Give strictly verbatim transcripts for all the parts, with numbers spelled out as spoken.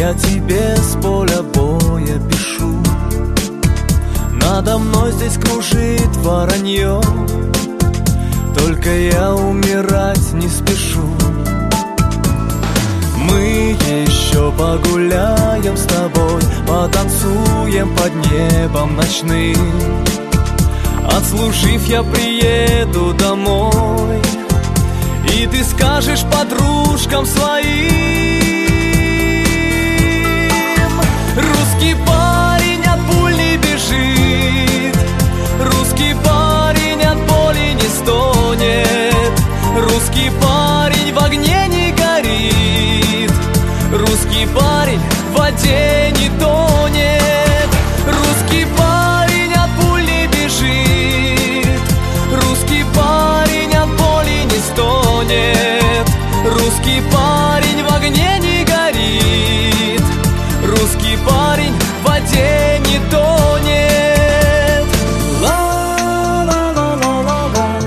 я тебе с поля боя пишу. Надо мной здесь кружит воронье, только я умирать не спешу. Мы еще погуляем с тобой, потанцуем под небом ночным. Отслужив, я приеду домой, и ты скажешь подружкам своим: русский парень от пуль не бежит, русский парень от боли не стонет, русский парень в огне не горит, русский парень в воде не тонет, русский парень от пуль не бежит, русский парень от боли не стонет, русский парень в огне не горит, русский парень в воде не тонет. Ла-ла-ла-ла-ла-ла,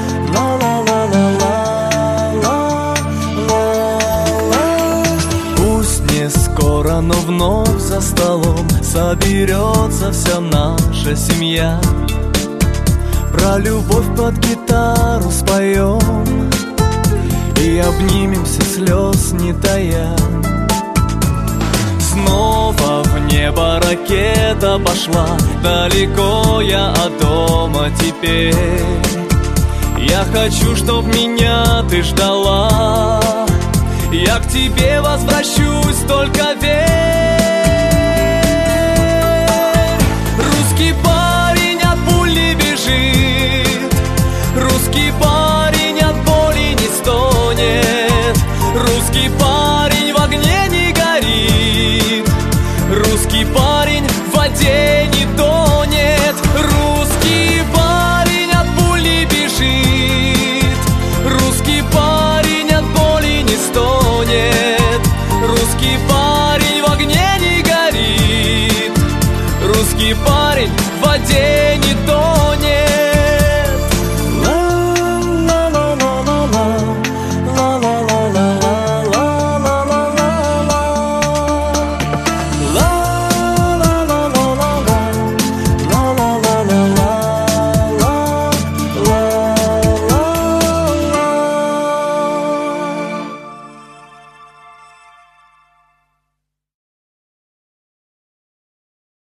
ла-ла-ла-ла-ла-ла-ла. Пусть не скоро, но вновь за столом соберется вся наша семья. Про любовь под гитару споем и обнимемся, слез не тая. Снова в небо ракета пошла, далеко я от дома теперь. Я хочу, чтоб меня ты ждала, я к тебе возвращусь, только верь.